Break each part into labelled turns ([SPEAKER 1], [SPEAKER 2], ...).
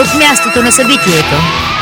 [SPEAKER 1] от мястото на събитието.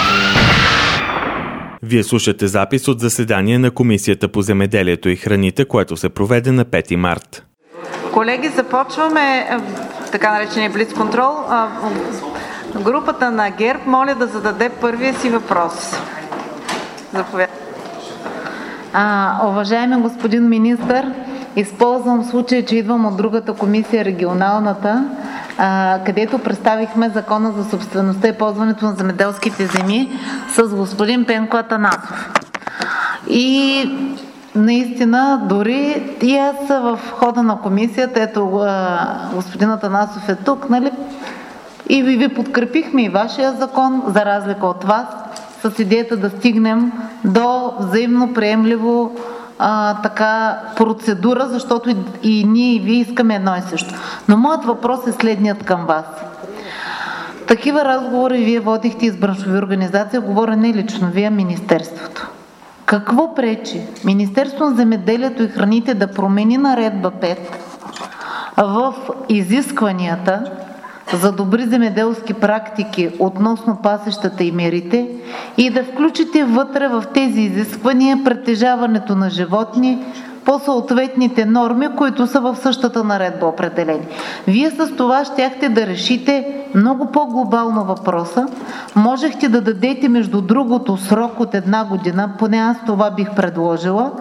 [SPEAKER 2] Вие слушате запис от заседание на Комисията по земеделието и храните, което се проведе на 5 март.
[SPEAKER 3] Колеги, започваме така наречения блицконтрол. Групата на ГЕРБ моля да зададе първия си въпрос. Заповядайте.
[SPEAKER 4] Уважаеми господин министър, използвам случая, че идвам от другата комисия, регионалната, където представихме Закона за собствеността и ползването на земеделските земи с господин Пенко Атанасов. И наистина, дори и аз в хода на комисията, ето господин Атанасов е тук, нали? И ви подкрепихме и вашия закон, за разлика от вас, с идеята да стигнем до взаимно приемливо процедура, защото и ние и вие искаме едно и също. Но моят въпрос е следният към вас. Такива разговори вие водихте и с браншови организации, говоря не лично вие, Министерството. Какво пречи Министерството на земеделието и храните да промени наредба 5 в изискванията за добри земеделски практики относно пасищата и мерите и да включите вътре в тези изисквания притежаването на животни по съответните норми, които са в същата наредба определени. Вие с това щяхте да решите много по-глобално въпроса. Можехте да дадете, между другото, срок от 1 година, поне аз това бих предложила,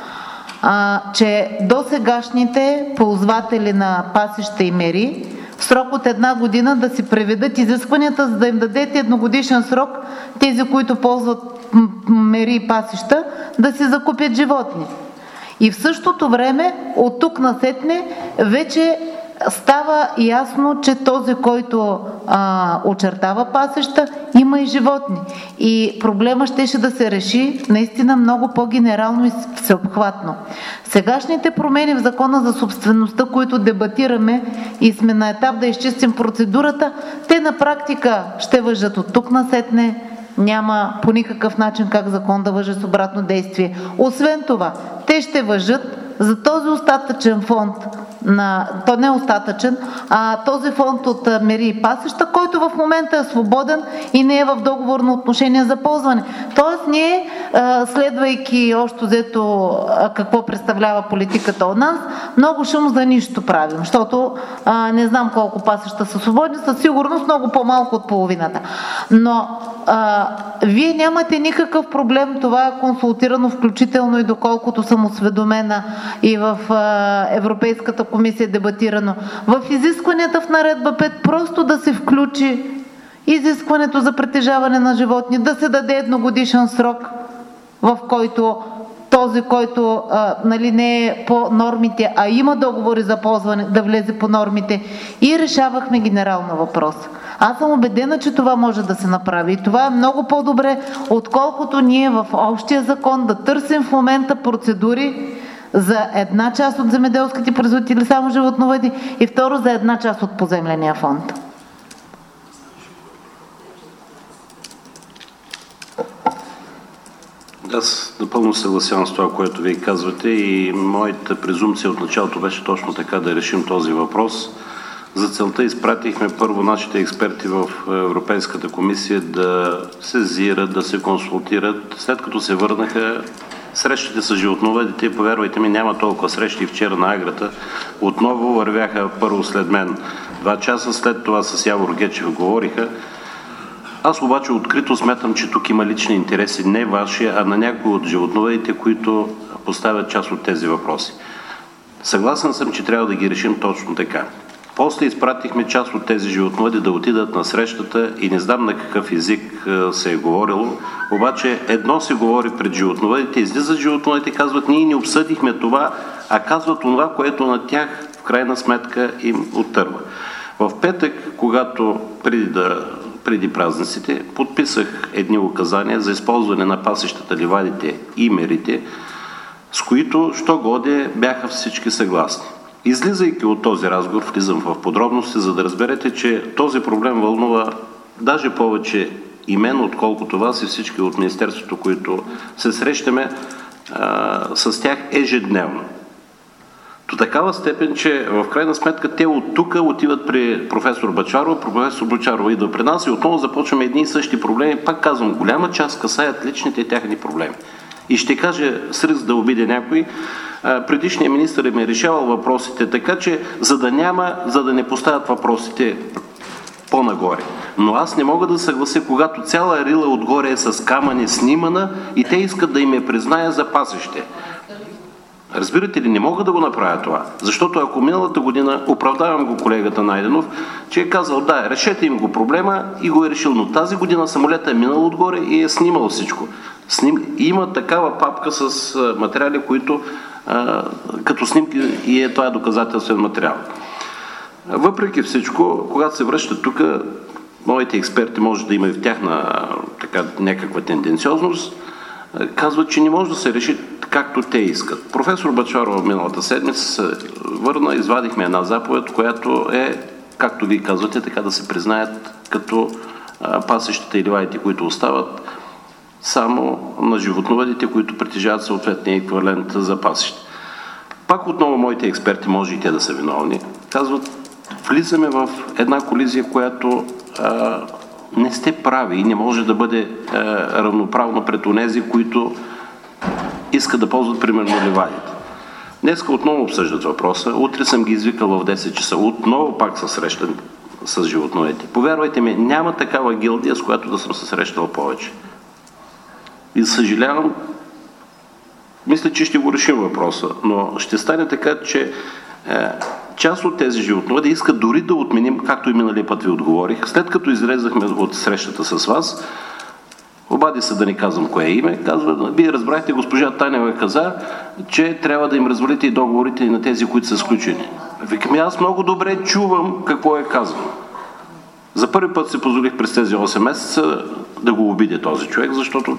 [SPEAKER 4] че досегашните ползватели на пасища и мери в срок от 1 година да си преведат изискванията, за да им дадете едногодишен срок тези, които ползват мери и пасища, да си закупят животни. И в същото време, от тук насетне, вече става ясно, че този, който очертава пасища, има и животни. И проблема щеше да се реши наистина много по-генерално и всеобхватно. Сегашните промени в Закона за собствеността, които дебатираме и сме на етап да изчистим процедурата, те на практика ще важат от тук насетне. Няма по никакъв начин как закон да важи с обратно действие. Освен това, те ще важат за този остатъчен фонд, то не е остатъчен, този фонд от мери и пасища, който в момента е свободен и не е в договорно отношение за ползване. Тоест ние, следвайки общо взето какво представлява политиката от нас, много шум за нищо правим, защото не знам колко пасища са свободни, със сигурност много по-малко от половината. Но вие нямате никакъв проблем, това е консултирано, включително и доколкото съм осведомена и в Европейската комисия дебатирано. В изискванията в наредба 5 просто да се включи изискването за притежаване на животни, да се даде едногодишен срок, в който този, който не е по нормите, а има договори за ползване, да влезе по нормите, и решавахме генерално въпроса. Аз съм убедена, че това може да се направи и това е много по-добре, отколкото ние в общия закон да търсим в момента процедури за една част от земеделските производители, само животновъди, и второ за една част от поземления фонд.
[SPEAKER 5] Аз напълно съгласявам с това, което Вие казвате, и моята презумпция от началото беше точно така, да решим този въпрос. За целта изпратихме първо нашите експерти в Европейската комисия да сезират, да се консултират. След като се върнаха, срещите с животновъдите, повярвайте ми, няма толкова срещи. Вчера на Аграта отново вървяха първо след мен 2 часа, след това с Явор Гечев говориха. Аз обаче открито смятам, че тук има лични интереси, не ваши, а на някои от животновъдите, които поставят част от тези въпроси. Съгласен съм, че трябва да ги решим точно така. После изпратихме част от тези животновъди да отидат на срещата и не знам на какъв език се е говорило, обаче едно се говори пред животновъдите, излизат животновъдите и казват: ние не обсъдихме това, а казват това, което на тях в крайна сметка им оттърва. В петък, когато преди празниците, подписах едни указания за използване на пасищата, ливадите и мерите, с които що годе бяха всички съгласни. Излизайки от този разговор, влизам в подробности, за да разберете, че този проблем вълнува даже повече и мен, отколкото вас и всички от Министерството, които се срещаме с тях ежедневно. До такава степен, че в крайна сметка те от тук отиват при професор Бъчварова, професор Бъчварова идва при нас и отново започваме едни и същи проблеми. Пак казвам, голяма част касаят личните тяхни проблеми. И ще кажа с риск да обидя някой, предишният министър ми е решавал въпросите така, че за да не поставят въпросите по-нагоре. Но аз не мога да съглася, когато цяла рила отгоре е с камъни снимана и те искат да им я призная за пасище. Разбирате ли, не мога да го направя това. Защото ако миналата година, оправдавам го колегата Найденов, че е казал, да, решете им го проблема и го е решил, но тази година самолета е минал отгоре и е снимал всичко. Има такава папка с материали, които като снимки и това е доказателствен материал. Въпреки всичко, когато се връщат тук, моите експерти, може да има и в тяхна някаква тенденциозност, казват, че не може да се реши както те искат. Професор Бъчварова миналата седмица се върна, извадихме една заповед, която е, както вие казвате, така да се признаят като пасищата и ливадите, които остават, само на животновъдите, които притежават съответния еквивалент за пасище. Пак отново моите експерти, може и те да са виновни, казват, влизаме в една колизия, която не сте прави и не може да бъде равноправно пред онези, които искат да ползват примерно ливадите. Днеска отново обсъждат въпроса, утре съм ги извикал в 10 часа, отново пак се срещам с животновете. Повярвайте ми, няма такава гилдия, с която да съм се срещал повече. И съжалявам, мисля, че ще го решим въпроса, но ще стане така, че част от тези животновъди искат дори да отменим, както и миналия път ви отговорих, след като излезахме от срещата с вас, обади се да не казвам кое име, казва, вие разбрахте, госпожа Танева каза, че трябва да им развалите и договорите на тези, които са сключени. Викам, аз много добре чувам какво е казано. За първи път се позволих през тези 8 месеца да го обидя този човек, защото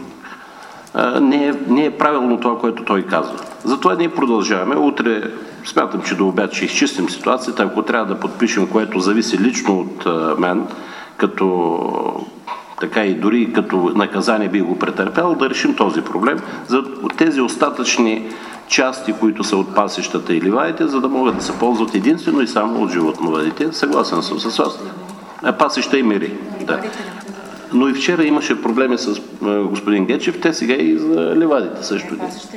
[SPEAKER 5] не е правилно това, което той казва. Затова ние продължаваме. Утре смятам, че до обяд ще изчистим ситуацията. Ако трябва да подпишем, което зависи лично от мен, като така и дори като наказание би го претърпял, да решим този проблем за тези остатъчни части, които са от пасищата и ливадите, за да могат да се ползват единствено и само от животновъдите. Съгласен съм с вас. Пасища и мери. Да. Но и вчера имаше проблеми с господин Гечев, те сега и за ливадите също.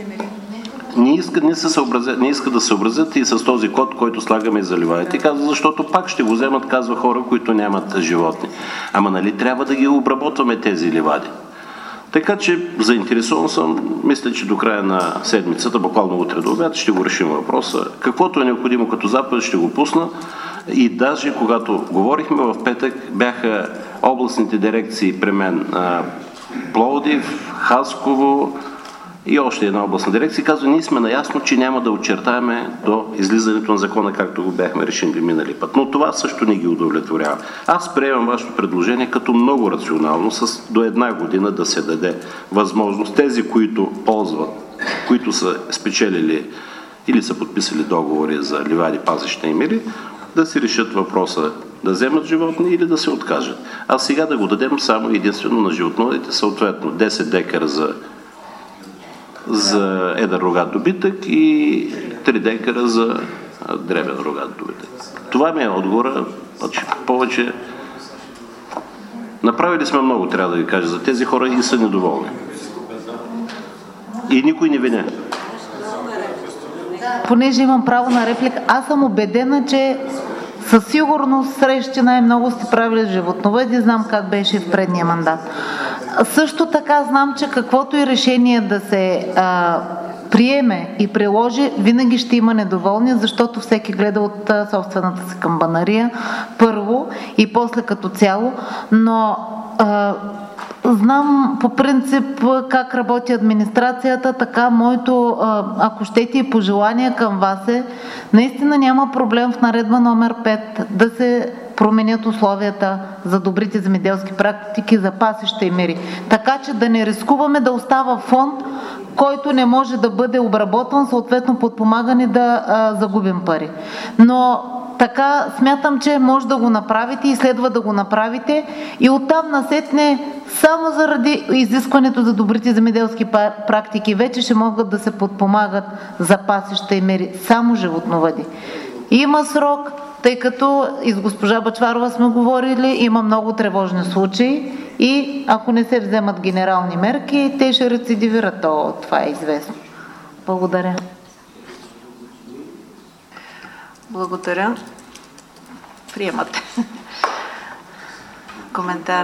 [SPEAKER 5] Не искат да се съобразят и с този код, който слагаме за ливадите. Казва, защото пак ще го вземат, казва хора, които нямат животни. Ама нали трябва да ги обработваме тези ливади? Така че заинтересован съм, мисля, че до края на седмицата, буквално утре до обяд, ще го решим въпроса. Каквото е необходимо като заповед, ще го пусна. И даже когато говорихме в петък, бяха областните дирекции при мен Пловдив, Хасково и още една областна дирекция. Казва, ние сме наясно, че няма да очертаваме до излизането на закона, както го бяхме решили минали път. Но това също не ги удовлетворява. Аз приемам вашето предложение като много рационално, с до 1 година да се даде възможност тези, които ползват, които са спечелили или са подписали договори за ливади, пасища и мери, да си решат въпроса да вземат животни или да се откажат. А сега да го дадем само единствено на животновъдите, съответно 10 декара за едър рогат добитък и 3 декара за дребен рогат добитък. Това ми е отговора, повече направили сме много, трябва да ви кажа, за тези хора и са недоволни. И никой не виня.
[SPEAKER 4] Понеже имам право на реплика, аз съм убедена, че със сигурност срещи най-много сте правили с животновъди, знам как беше в предния мандат. Също така знам, че каквото и решение да се приеме и приложи, винаги ще има недоволни, защото всеки гледа от собствената си камбанария първо и после като цяло, но знам по принцип как работи администрацията, така моето, ако щете и пожелание към вас е, наистина няма проблем в наредба номер 5 да се променят условията за добрите земеделски практики за пасища и мери. Така че да не рискуваме да остава фонд, който не може да бъде обработван, съответно подпомагане да загубим пари. Но така смятам, че може да го направите и следва да го направите и оттам насетне само заради изискването за добрите земеделски практики вече ще могат да се подпомагат за пасища и мери само животновъди. Има срок, тъй като и с госпожа Бъчварова сме говорили, има много тревожни случаи и ако не се вземат генерални мерки, те ще рецидивират. Това е известно. Благодаря.
[SPEAKER 3] Благодаря. Приемате. Коментар.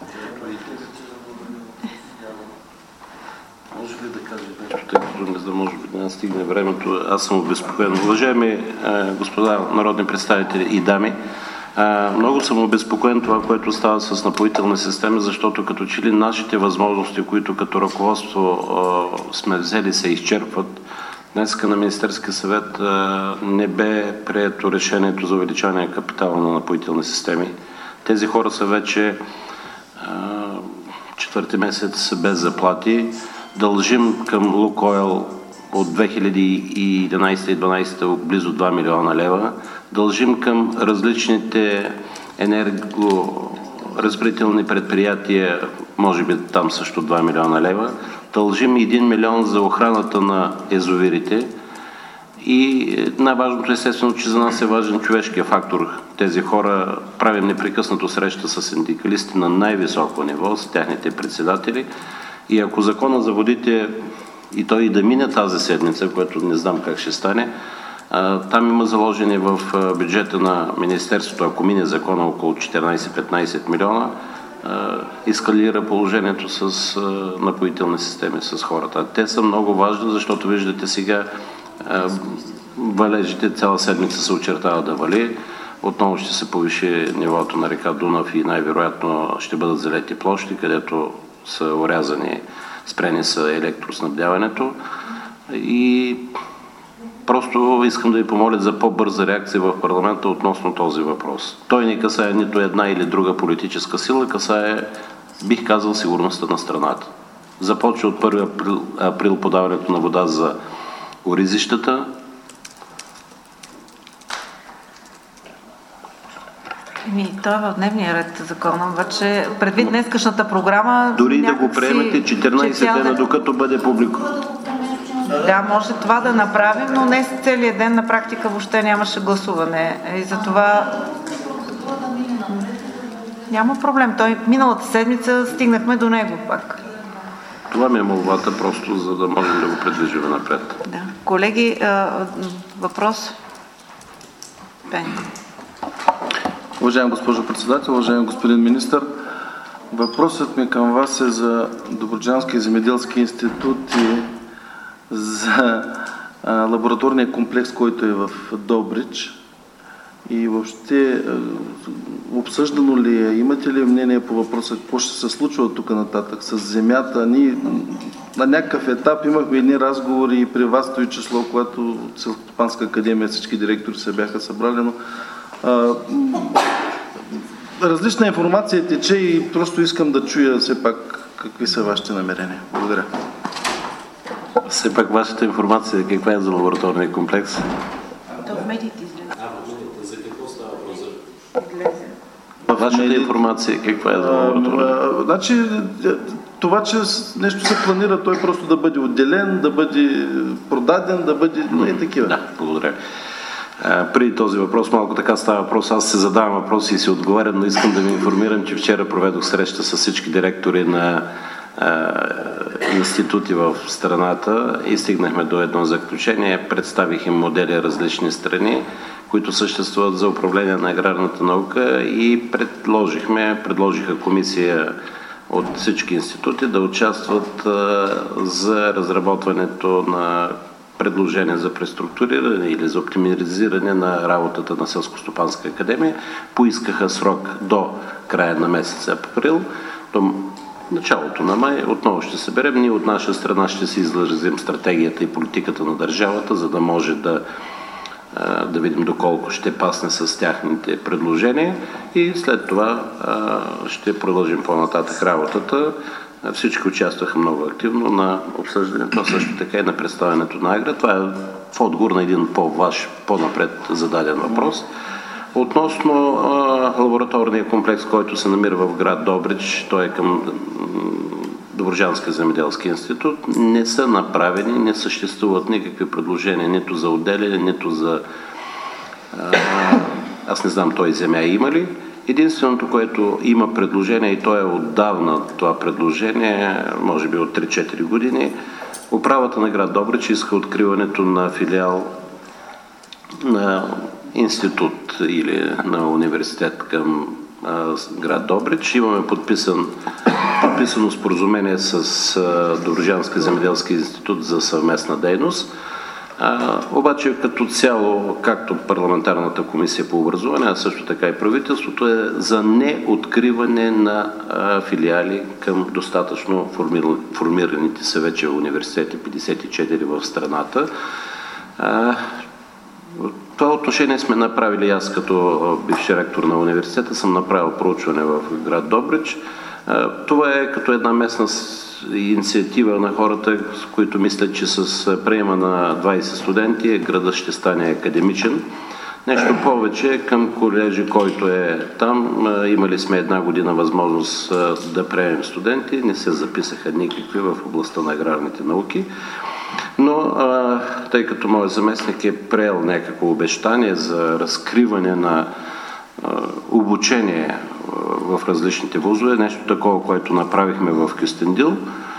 [SPEAKER 5] Може ли да кажа нещо, тъй като не знам, може би да не стигне времето. Аз съм обезпокоен. Уважаеми господа народни представители и дами, много съм обезпокоен това, което става с напоителни системи, защото като че ли нашите възможности, които като ръководство сме взели, се изчерпват. Днеска на Министерския съвет не бе прието решението за увеличаване на капитала на напоителни системи. Тези хора са вече четвърти месец без заплати. Дължим към Лукойл от 2011 и 2012 близо 2 милиона лева. Дължим към различните енергоразпределителни предприятия, може би там също 2 милиона лева. Дължим 1 милион за охраната на язовирите. И най-важното естествено, че за нас е важен човешкия фактор. Тези хора правим непрекъснато среща с синдикалисти на най-високо ниво, с тяхните председатели. И ако закона за водите и той и да мине тази седмица, което не знам как ще стане, там има заложени в бюджета на Министерството, ако мине закона, около 14-15 милиона, ескалира положението с напоителни системи с хората. Те са много важни, защото виждате сега валежите цяла седмица се очертава да вали. Отново ще се повиши нивото на река Дунав и най-вероятно ще бъдат залети площи, където са орязани, спрени са електроснабдяването. И просто искам да ви помоля за по-бърза реакция в парламента относно този въпрос. Той не касае нито една или друга политическа сила, касае, бих казал, сигурността на страната. Започва от 1 април подаването на вода за оризищата.
[SPEAKER 3] Той е в дневния ред закона, обаче предвид днескашната програма...
[SPEAKER 5] Дори да го приемете 14 дена, докато бъде публикуван.
[SPEAKER 3] Да, може това да направим, но днес целият ден на практика въобще нямаше гласуване. И затова няма проблем. Той миналата седмица стигнахме до него пак.
[SPEAKER 5] Това ми е молбата, просто за да можем да го придвижим напред.
[SPEAKER 3] Да. Колеги, въпрос? Пенко.
[SPEAKER 1] Уважаема госпожо председател, уважаеми господин министър, въпросът ми към вас е за Добруджанския земеделски институт и за лабораторния комплекс, който е в Добрич. И въобще обсъждано ли е, имате ли мнение по въпроса, какво ще се случва от тук нататък с земята? Ние на някакъв етап имахме едни разговори и при вас този число, когато Селскостопанска академия всички директори се бяха събрали, но различна информация тече и просто искам да чуя все пак какви са вашите намерения. Благодаря.
[SPEAKER 5] Все пак вашата информация каква е за лабораторния комплекс?
[SPEAKER 3] То в медиите излезе.
[SPEAKER 5] За какво става въпрос? Вашата информация каква е за лабораторния?
[SPEAKER 1] Значи, това, че нещо се планира, той просто да бъде отделен, да бъде продаден, да бъде... Не такива.
[SPEAKER 5] Да, благодаря. Преди този въпрос, малко така става въпрос, аз се задавам въпроси и си отговарям, но искам да ви информирам, че вчера проведох среща с всички директори на институти в страната и стигнахме до едно заключение. Представих им модели различни страни, които съществуват за управление на аграрната наука и предложиха комисия от всички институти да участват за разработването на предложения за преструктуриране или за оптимизиране на работата на Селскостопанска академия. Поискаха срок до края на месец април, до началото на май. Отново ще се берем. Ние от наша страна ще си изразим стратегията и политиката на държавата, за да може да видим доколко ще пасне с тяхните предложения и след това ще продължим по-нататък работата. Всички участваха много активно на обсъждането, също така и на представянето на Агра. Това е в отговор на един по-ваш, по-напред зададен въпрос. Относно лабораторния комплекс, който се намира в град Добрич, той е към Добруджанския земеделски институт, не са направени, не съществуват никакви предложения нито за отделяне, нито за... Аз не знам той земя има ли. Единственото, което има предложение, и то е отдавна това предложение, може би от 3-4 години, управата на град Добрич иска откриването на филиал на институт или на университет към град Добрич. Имаме подписано споразумение с Добруджанския земеделски институт за съвместна дейност. Обаче като цяло, както парламентарната комисия по образование, а също така и правителството е за неоткриване на филиали към достатъчно формираните се вече университети, 54 в страната. В това отношение сме направили, аз като бивш ректор на университета съм направил проучване в град Добрич. Това е като една местна инициатива на хората, с които мислят, че с приема на 20 студенти градът ще стане академичен. Нещо повече, към колежи, който е там, имали сме една година възможност да приемем студенти, не се записаха никакви в областта на аграрните науки. Но тъй като моят заместник е приел някакво обещание за разкриване на обучение в различните вузове, нещо такова, което направихме в Кюстендил.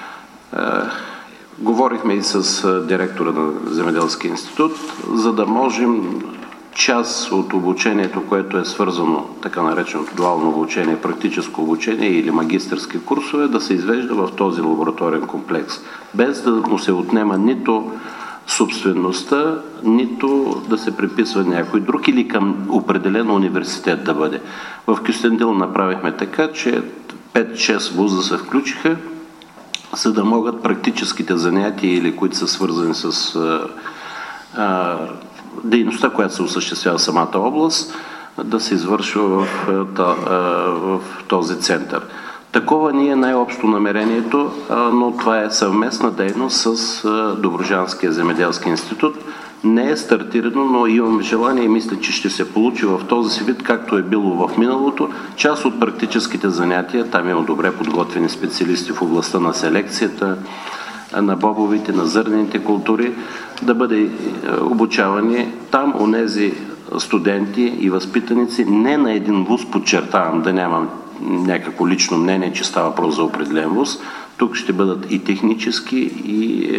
[SPEAKER 5] Говорихме и с директора на Земеделския институт, за да можем част от обучението, което е свързано, така нареченото дуално обучение, практическо обучение или магистърски курсове, да се извежда в този лабораторен комплекс, без да му се отнема нито собствеността, нито да се приписва някой друг или към определен университет да бъде. В Кюстендил направихме така, че 5-6 вуза се включиха, за да могат практическите занятия или които са свързани с дейността, която се осъществява в самата област, да се извършва в този център. Такова ни е най-общо намерението, но това е съвместна дейност с Добруджанския земеделски институт. Не е стартирано, но имам желание и мисля, че ще се получи в този си вид, както е било в миналото. Част от практическите занятия, там има добре подготвени специалисти в областта на селекцията, на бобовите, на зърнените култури, да бъде обучавани там онези студенти и възпитаници, не на един вуз, подчертавам, да нямам някакво лично мнение, че става въпрос за определен вуз. Тук ще бъдат и технически, и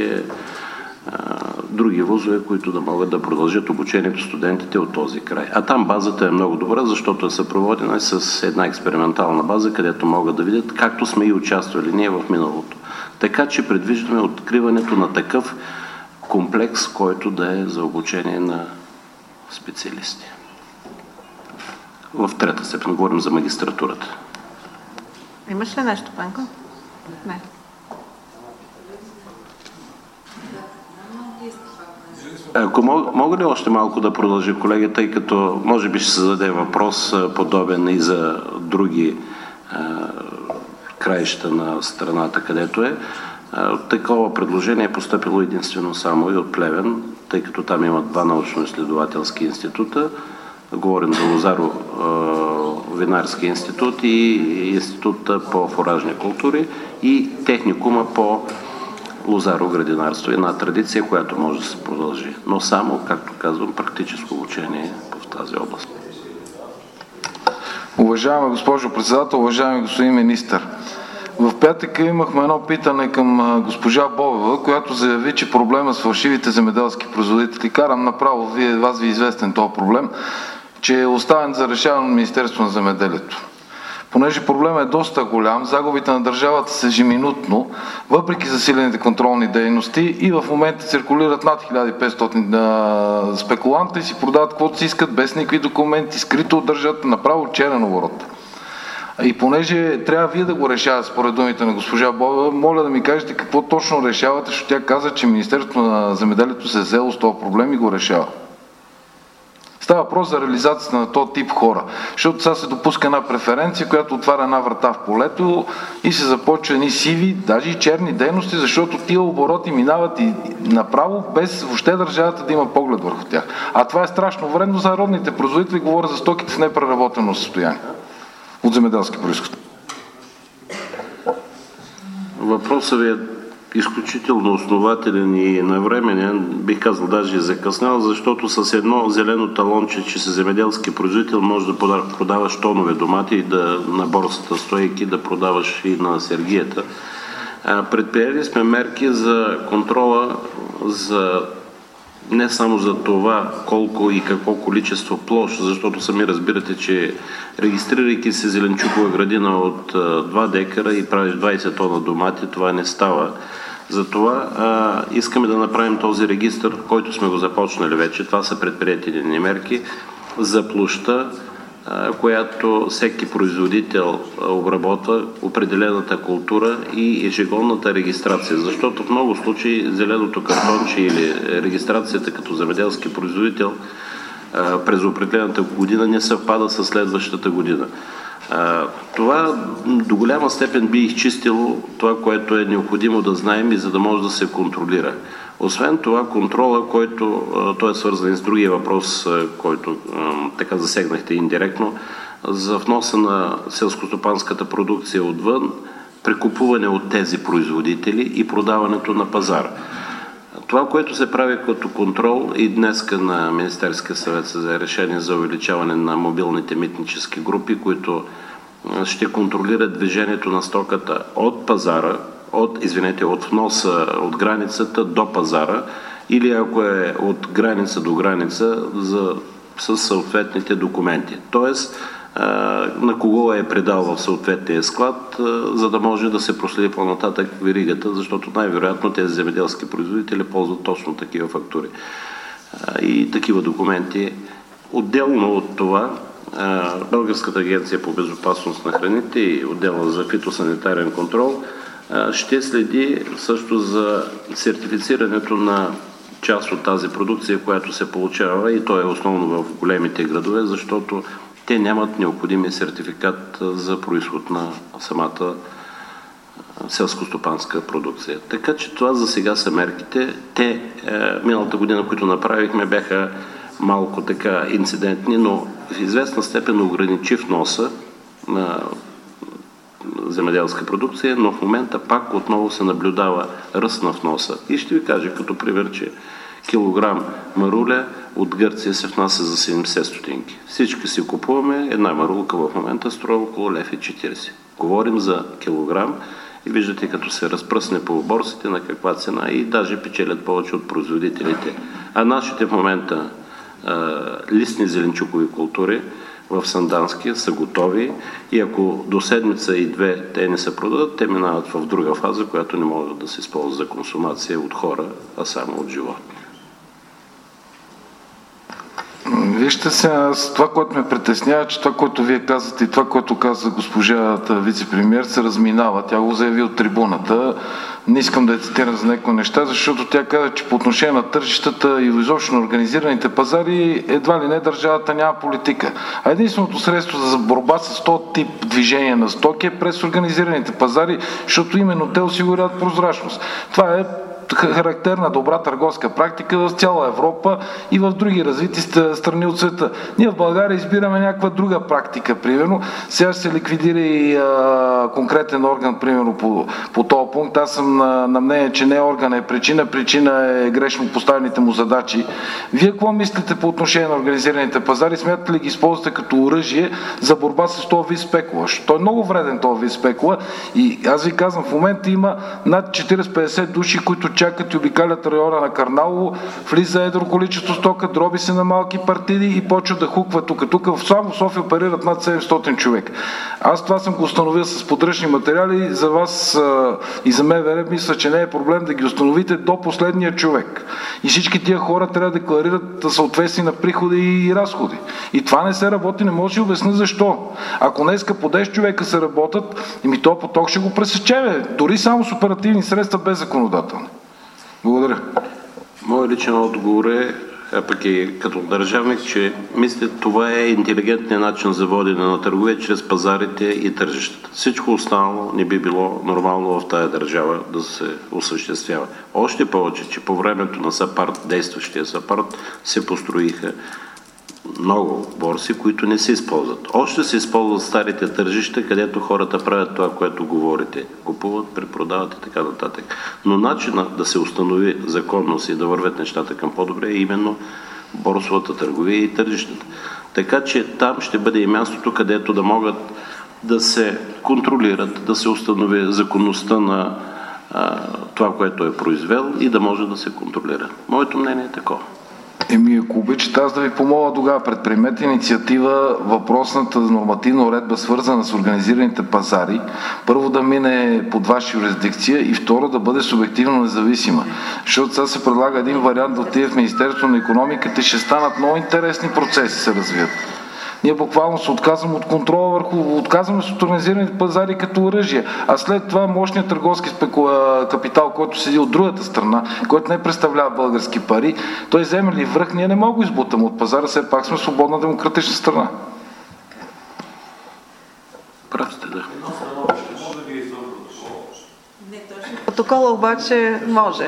[SPEAKER 5] други вузове, които да могат да продължат обучението студентите от този край. А там базата е много добра, защото е съпроводена с една експериментална база, където могат да видят, както сме и участвали ние в миналото. Така че предвиждаме откриването на такъв комплекс, който да е за обучение на специалисти. В трета степен говорим за магистратурата.
[SPEAKER 3] Имаш ли нещо, Пенко? Не.
[SPEAKER 5] Ако мога ли още малко да продължи, колега, тъй като може би ще се зададе въпрос подобен и за други краища на страната, където е. Такова предложение е постъпило единствено само и от Плевен, тъй като там има 2 научно-изследователски института. Говорим за Лозаро-Винарски институт и Института по фуражни култури и техникума по лозаро-градинарство. Една традиция, която може да се продължи. Но само, както казвам, практическо обучение в тази област.
[SPEAKER 6] Уважаема госпожо председател, уважаеми господин министър, в петък имахме едно питане към госпожа Бобева, която заяви, че проблема с фалшивите земеделски производители, карам направо, вас ви е известен този проблем, че е оставен за решаване на Министерството на земеделието. Понеже проблемът е доста голям, загубите на държавата са ежеминутно, въпреки засилените контролни дейности, и в момента циркулират над 1500 спекуланта и си продават каквото си искат, без никакви документи, скрито от държавата, направо черен оборот. И понеже трябва вие да го решавате, според думите на госпожа Бобева, моля да ми кажете какво точно решавате, защото тя каза, че Министерството на земеделието се е взело с този проблем и го решава. Става въпрос за реализацията на този тип хора. Защото сега се допуска една преференция, която отваря една врата в полето и се започва едни сиви, даже и черни дейности, защото тия обороти минават и направо, без въобще държавата да има поглед върху тях. А това е страшно вредно за родните производители, говоря за стоките в непреработено състояние от земеделски произход.
[SPEAKER 5] Въпросът ви е изключително основателен и навременен, бих казал даже и закъснял, защото с едно зелено талонче, че си земеделски производител, може да продаваш тонове домати и на борсата стойки да продаваш и на сергията. Предприели сме мерки за контрола, не само за това колко и какво количество площ, защото сами разбирате, че регистрирайки се зеленчукова градина от 2 декара и правиш 20 тона домати, това не става. Затова искаме да направим този регистър, който сме го започнали вече. Това са предприятени мерки за площта, която всеки производител обработва, определената култура и ежегодната регистрация. Защото в много случаи зеленото картонче или регистрацията като земеделски производител през определената година не съвпада с следващата година. Това до голяма степен би изчистило това, което е необходимо да знаем и за да може да се контролира. Освен това, контрола, който той е свързан с другия въпрос, който така засегнахте индиректно, за вноса на селскостопанската продукция отвън, прекупуване от тези производители и продаването на пазара. Това, което се прави като контрол и днеска на Министерския съвет за решение за увеличаване на мобилните митнически групи, които ще контролират движението на стоката от пазара, от вноса от границата до пазара, или ако е от граница до граница с съответните документи. Тоест, на кого е предал в съответния склад, за да може да се проследи по-нататък веригата, защото най-вероятно тези земеделски производители ползват точно такива фактури и такива документи. Отделно от това, Българската агенция по безопасност на храните и отдела за фитосанитарен контрол ще следи също за сертифицирането на част от тази продукция, която се получава, и то е основно в големите градове, защото те нямат необходимия сертификат за произход на самата селскостопанска продукция. Така че това за сега са мерките. Те миналата година, които направихме, бяха малко така инцидентни, но в известна степен ограничи вноса на земеделска продукция, но в момента пак отново се наблюдава ръст на вноса. И ще ви кажа като пример, че килограм маруля от Гърция се внася за 70 стотинки. Всички си купуваме, една марулка в момента струва около 1,40 лв. Говорим за килограм и виждате като се разпръсне по борсите на каква цена и даже печелят повече от производителите. А нашите в момента листни зеленчукови култури в Сандански са готови и ако до седмица и две те не се продадат, те минават в друга фаза, която не може да се използва за консумация от хора, а само от животни.
[SPEAKER 6] Вижте сега, това, което ме притеснява, че това, което вие казвате и това, което каза госпожата вице-премиер, се разминава. Тя го заяви от трибуната. Не искам да я цитирам за някои неща, защото тя каза, че по отношение на тържищата и изобщо на организираните пазари, едва ли не държавата няма политика. А единственото средство за борба с този тип движение на стоки е през организираните пазари, защото именно те осигуряват прозрачност. Това е характерна добра търговска практика в цяла Европа и в други развити страни от света. Ние в България избираме някаква друга практика, примерно. Сега ще се ликвидира и конкретен орган, примерно по този пункт. Аз съм на мнение, че не орган е причина е грешно поставените му задачи. Вие какво мислите по отношение на организираните пазари? Смятате ли ги използвате като оръжие за борба с този вид спекула? Той е много вреден този вид спекула и аз ви казвам, в момента има над 40-50 души, които чакат и обикалят района на Карналово, влиза едро количество стока, дроби се на малки партиди и почва да хуква тук. Само в София оперират над 700 човек. Аз това съм го установил с подръчни материали. За вас и за МВР мисля, че не е проблем да ги установите до последния човек. И всички тия хора трябва да декларират съответствие на приходи и разходи. И това не се работи, не може да обясня защо. Ако днеска по 10 човека се работят, то поток ще го пресече. Дори само с оперативни средства без законодателни. Благодаря.
[SPEAKER 5] Моят личен отговор е а пък и като държавник, че мисля, това е интелигентният начин за водене на търговия чрез пазарите и тържищата. Всичко останало не би било нормално в тая държава да се осъществява. Още повече, че по времето на САПАРД, действащия САПАРД, се построиха много борси, които не се използват. Още се използват старите тържища, където хората правят това, което говорите. Купуват, препродават и така нататък. Но начинът да се установи законност и да вървят нещата към по-добре е именно борсовата търговия и тържищата. Така че там ще бъде и мястото, където да могат да се контролират, да се установи законността на това, което е произвел и да може да се контролира. Моето мнение е такова.
[SPEAKER 6] Ако обичате, аз да ви помоля тогава, предприемете инициатива въпросната нормативна уредба, свързана с организираните пазари, първо да мине под ваша юрисдикция и второ да бъде субективно независима. Защото сега се предлага един вариант да отиде в Министерството на икономиката и ще станат много интересни процеси се развият. Ние буквално се отказваме от контрола отказваме се от организираните пазари като оръжие, а след това мощният търговски капитал, който седи от другата страна, който не представлява български пари, той вземе ли връх, ние не можем да го избутаме от пазара, все пак сме свободна демократична страна.
[SPEAKER 5] Прав сте, да.
[SPEAKER 3] Протокола обаче може.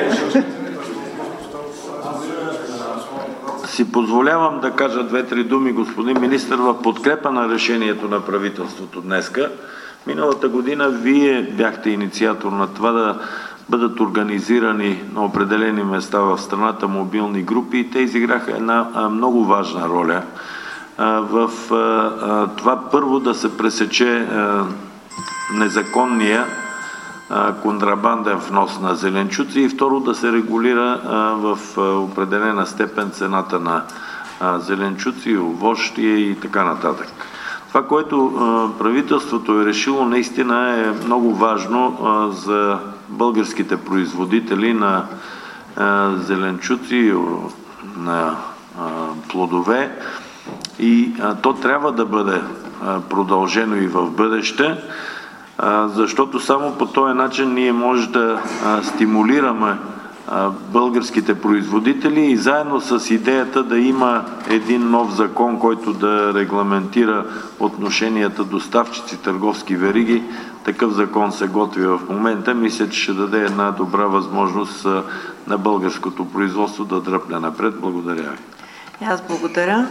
[SPEAKER 7] Си позволявам да кажа 2-3 думи, господин министър, в подкрепа на решението на правителството днеска. Миналата година вие бяхте инициатор на това да бъдат организирани на определени места в страната мобилни групи и те изиграха една много важна роля в това първо да се пресече незаконния контрабанден внос на зеленчуци и второ да се регулира в определена степен цената на зеленчуци, овощие и така нататък. Това, което правителството е решило, наистина е много важно за българските производители на зеленчуци, на плодове и то трябва да бъде продължено и в бъдеще, защото само по този начин ние може да стимулираме българските производители и заедно с идеята да има един нов закон, който да регламентира отношенията доставчици, търговски вериги. Такъв закон се готви в момента. Мисля, че ще даде една добра възможност на българското производство да дръпне напред. Благодаря ви.
[SPEAKER 3] Аз благодаря.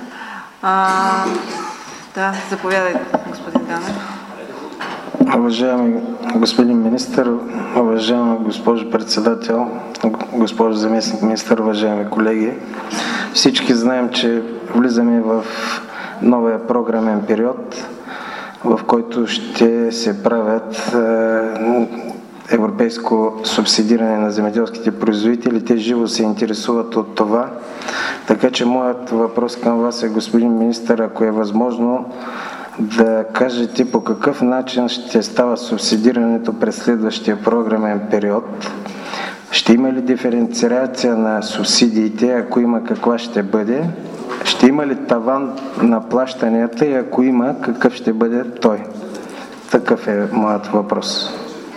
[SPEAKER 3] Да, заповядайте, господин Данев.
[SPEAKER 8] Уважаеми господин министър, уважаема госпожо председател, госпожо заместник министър, уважаеми колеги, всички знаем, че влизаме в новия програмен период, в който ще се правят европейско субсидиране на земеделските производители. Те живо се интересуват от това. Така че моят въпрос към вас е, господин министър, ако е възможно, да кажете по какъв начин ще става субсидирането през следващия програмен период. Ще има ли диференциация на субсидиите? Ако има, каква ще бъде? Ще има ли таван на плащанията и ако има, какъв ще бъде той? Такъв е моят въпрос.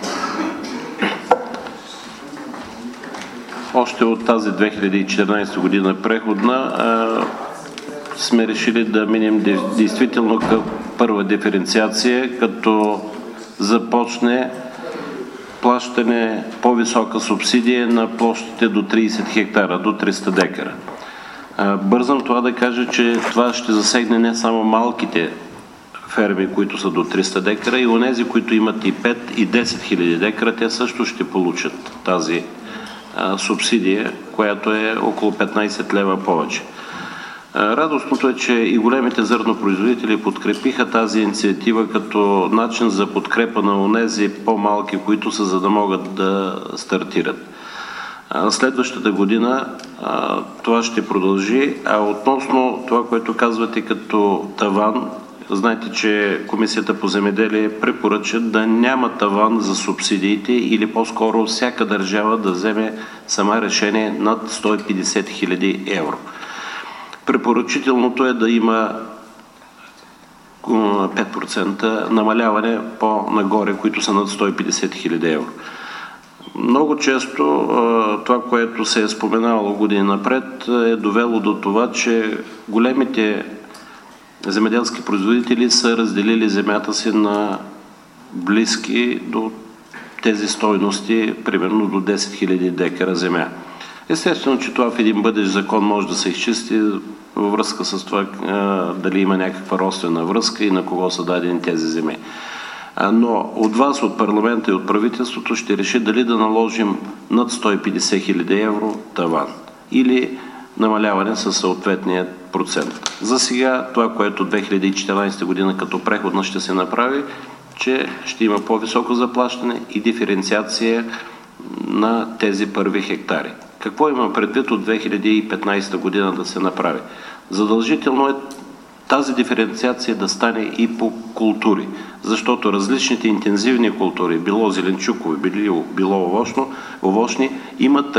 [SPEAKER 5] Още от тази 2014 година преходна сме решили да минем действително към първа диференциация, като започне плащане по-висока субсидия на площите до 30 хектара, до 300 декара. Бързам това да кажа, че това ще засегне не само малките ферми, които са до 300 декара, и онези, които имат и 5 и 10 хиляди декара, те също ще получат тази субсидия, която е около 15 лева повече. Радостното е, че и големите зърнопроизводители подкрепиха тази инициатива като начин за подкрепа на онези по-малки, които са, за да могат да стартират. Следващата година това ще продължи, а относно това, което казвате като таван, знаете, че Комисията по земеделие препоръча да няма таван за субсидиите или по-скоро всяка държава да вземе сама решение над 150 хиляди евро. Препоръчителното е да има 5% намаляване по-нагоре, които са над 150 хиляди евро. Много често това, което се е споменавало години напред, е довело до това, че големите земеделски производители са разделили земята си на близки до тези стойности, примерно до 10 000 декара земя. Естествено, че това в един бъдещ закон може да се изчисти във връзка с това дали има някаква родствена връзка и на кого са дадени тези земи. Но от вас, от парламента и от правителството ще реши дали да наложим над 150 000 евро таван или намаляване със съответния процент. За сега това, което 2014 година като преходна ще се направи, че ще има по-високо заплащане и диференциация на тези първи хектари. Какво има предвид от 2015 година да се направи? Задължително е тази диференциация да стане и по култури, защото различните интензивни култури, било зеленчукови, било овощни, имат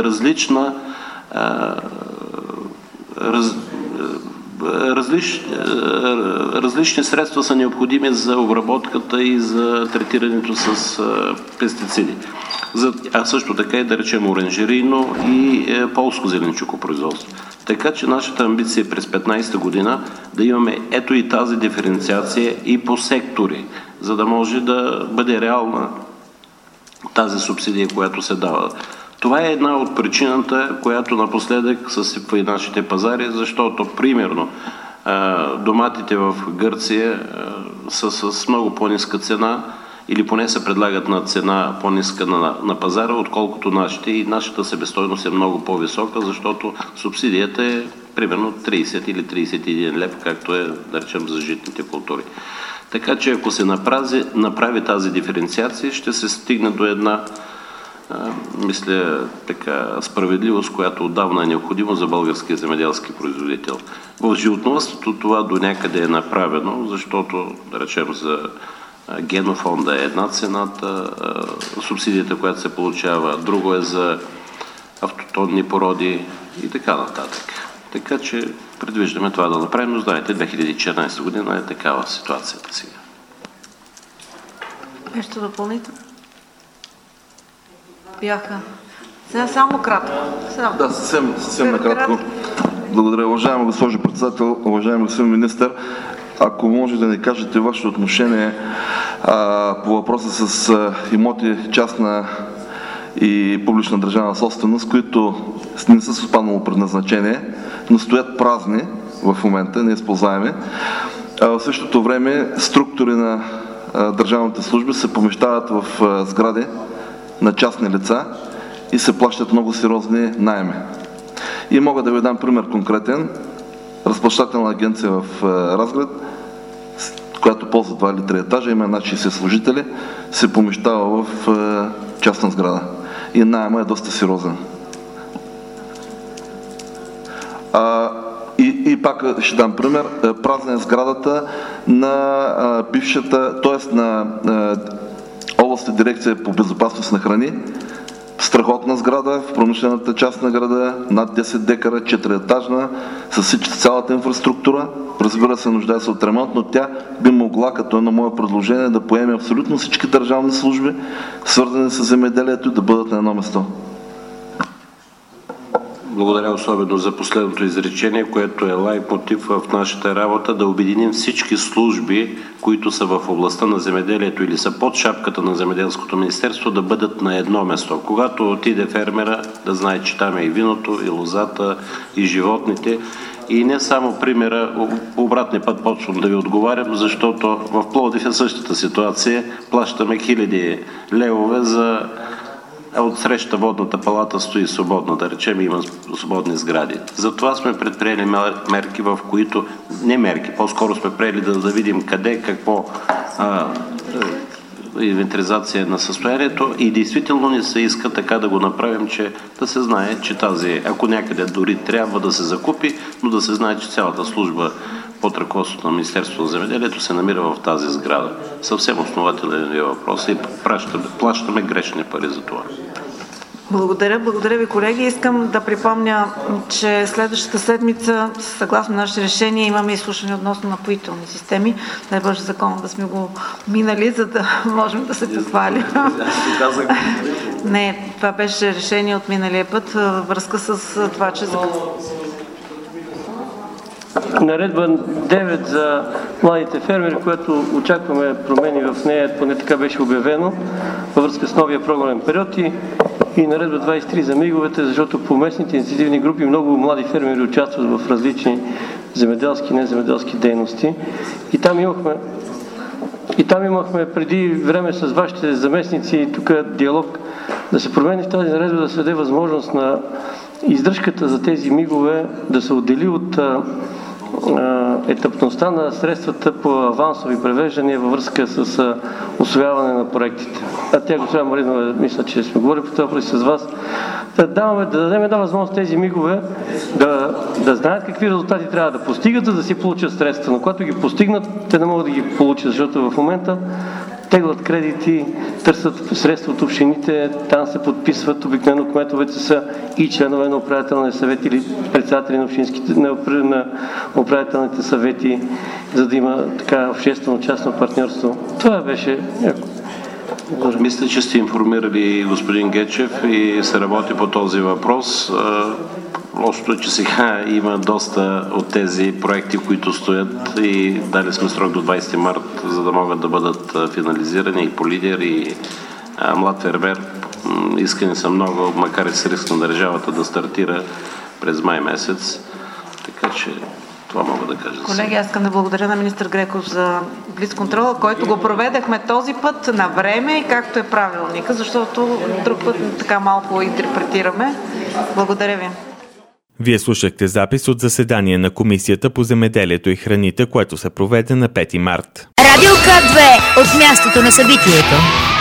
[SPEAKER 5] различни средства са необходими за обработката и за третирането с пестициди. А също така и да речем оранжерийно и полско зеленчукопроизводство. Така че нашата амбиция е през 2015 година да имаме ето и тази диференциация и по сектори, за да може да бъде реална тази субсидия, която се дава. Това е една от причината, която напоследък съсипва и нашите пазари, защото, примерно, доматите в Гърция са с много по-ниска цена или поне се предлагат на цена по-ниска на пазара, отколкото нашите, и нашата себестойност е много по-висока, защото субсидията е примерно 30 или 31 лев, както е, да речем, за житните култури. Така че ако се направи тази диференциация, ще се стигне до една мисля, така справедливост, която отдавна е необходима за българския земеделски производител. В животновъдството това до някъде е направено, защото, да речем, за генофонда е една цената, субсидията, която се получава, друго е за автотонни породи и така нататък. Така че предвиждаме това да направим, но знаете, 2014 година е такава ситуацията сега.
[SPEAKER 3] Нещо допълнително? Бяха. Сега само кратко.
[SPEAKER 1] Да, съвсем накратко. Благодаря, уважаема госпожо председател, уважаеми господин министър. Ако може да ни кажете вашето отношение по въпроса с имоти частна и публична държавна собственост, които не са с отпаднало предназначение, но стоят празни в момента, неизползваеми. В същото време структури на държавните служби се помещават в сгради на частни лица и се плащат много сериозни наеми. И мога да ви дам пример конкретен. Разплащателна агенция в Разград, която ползва 2 или 3 етажа, има над 60 служители, се помещава в частна сграда. И наема е доста сериозен. И пак ще дам пример. Празна е сградата на бившата, т.е. на областна дирекция по безопасност на храни. Страхотна сграда в промишлената част на града, над 10 декара, 4-етажна, с цялата инфраструктура. Разбира се, нуждае се от ремонт, но тя би могла, като едно мое предложение, да поеме абсолютно всички държавни служби, свързани с земеделието, да бъдат на едно место.
[SPEAKER 5] Благодаря особено за последното изречение, което е лайтмотив в нашата работа, да обединим всички служби, които са в областта на земеделието или са под шапката на Земеделското министерство, да бъдат на едно место. Когато отиде фермера, да знае, че там е и виното, и лозата, и животните. И не само примера, по обратния път почвам да ви отговарям, защото в Пловдив е същата ситуация. Плащаме хиляди левове за... От среща водната палата стои свободна, да речем, има свободни сгради. Затова сме предприели мерки, в които... Не мерки, по-скоро сме приели да видим къде, какво инвентаризация на състоянието и действително ни се иска така да го направим, че да се знае, че тази, ако някъде дори трябва да се закупи, но да се знае, че цялата служба под ръководството на Министерството на земеделието се намира в тази сграда. Съвсем основателен е въпрос и плащаме грешни пари за това.
[SPEAKER 3] Благодаря ви, колеги. Искам да припомня, че следващата седмица, съгласно наше решение, имаме изслушване относно напоителни системи. Дай Боже закон да сме го минали, за да можем да се похвалим. Не, това беше решение от миналия път във връзка с това, че
[SPEAKER 9] Наредба 9 за младите фермери, което очакваме промени в нея, поне така беше обявено, във връзка с новия програмен период, и наредба 23 за миговете, защото по местните инициативни групи много млади фермери участват в различни земеделски и неземеделски дейности. И там имахме преди време с вашите заместници тук диалог да се промени в тази наредба, да се даде възможност на издръжката за тези мигове да се отдели от етапността на средствата по авансови превеждания във връзка с усвояване на проектите. Тя, госпожа Маринова, мисля, че сме говорили по това въпрос с вас. Да дадем една възможност тези мигове да знаят какви резултати трябва да постигат, за да си получат средства. Но когато ги постигнат, те не могат да ги получат, защото в момента теглят кредити, търсят средства от общините, там се подписват, обикновено кметовете са и членове на управителния съвет или председатели на управителните съвети, за да има така обществено-частно партньорство. Това беше някакво.
[SPEAKER 5] Мисля, че сте информирали господин Гечев и се работи по този въпрос. Лошото е, че сега има доста от тези проекти, които стоят, и дали сме срок до 20 март, за да могат да бъдат финализирани, и по лидер, и млад фермер. Искани са много, макар и с риск на държавата да стартира през май месец. Така че това мога да кажа.
[SPEAKER 3] Колеги, аз искам да благодаря на министър Греков за блицконтрола, който го проведахме този път на време и както е правилника, защото друг път така малко интерпретираме. Благодаря ви.
[SPEAKER 2] Вие слушахте запис от заседание на Комисията по земеделието и храните, което се проведе на 5 март.
[SPEAKER 10] Радио К2 от мястото на събитието.